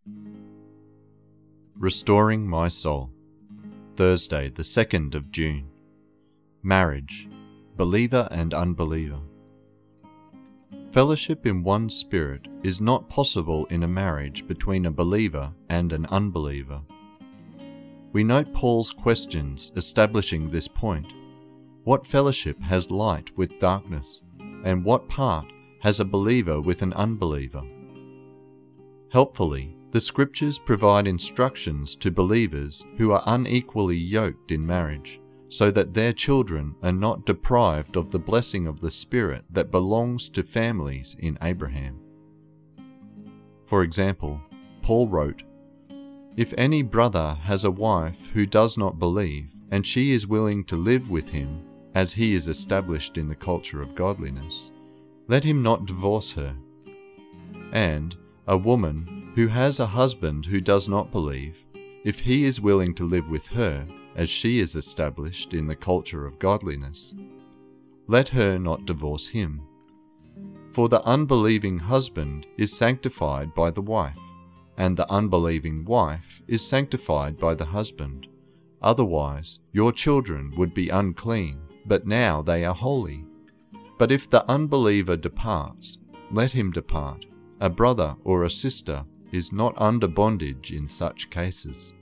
Restoring My Soul. Thursday, the 2nd of June. Marriage, believer and unbeliever. Fellowship in one spirit is not possible in a marriage between a believer and an unbeliever. We note Paul's questions establishing this point. What fellowship has light with darkness, and what part has a believer with an unbeliever? Helpfully, the Scriptures provide instructions to believers who are unequally yoked in marriage, so that their children are not deprived of the blessing of the Spirit that belongs to families in Abraham. For example, Paul wrote, "If any brother has a wife who does not believe, and she is willing to live with him, as he is established in the culture of godliness, let him not divorce her. And a woman who has a husband who does not believe, if he is willing to live with her, as she is established in the culture of godliness, let her not divorce him. For the unbelieving husband is sanctified by the wife, and the unbelieving wife is sanctified by the husband. Otherwise, your children would be unclean, but now they are holy. But if the unbeliever departs, let him depart. A brother or a sister is not under bondage in such cases."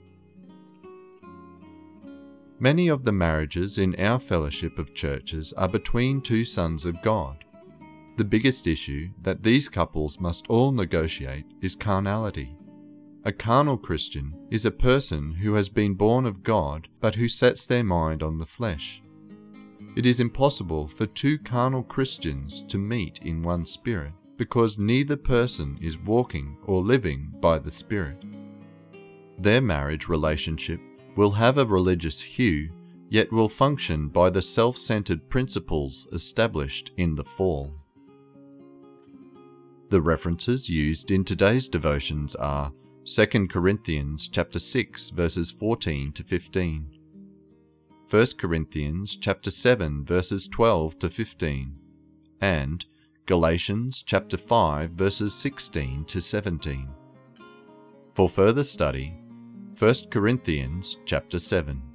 Many of the marriages in our fellowship of churches are between two sons of God. The biggest issue that these couples must all negotiate is carnality. A carnal Christian is a person who has been born of God but who sets their mind on the flesh. It is impossible for two carnal Christians to meet in one spirit, because neither person is walking or living by the Spirit. Their marriage relationship will have a religious hue, yet will function by the self-centered principles established in the fall. The references used in today's devotions are 2 Corinthians chapter 6 verses 14 to 15, 1 Corinthians chapter 7 verses 12 to 15, and Galatians chapter 5 verses 16 to 17. For further study, 1 Corinthians chapter 7.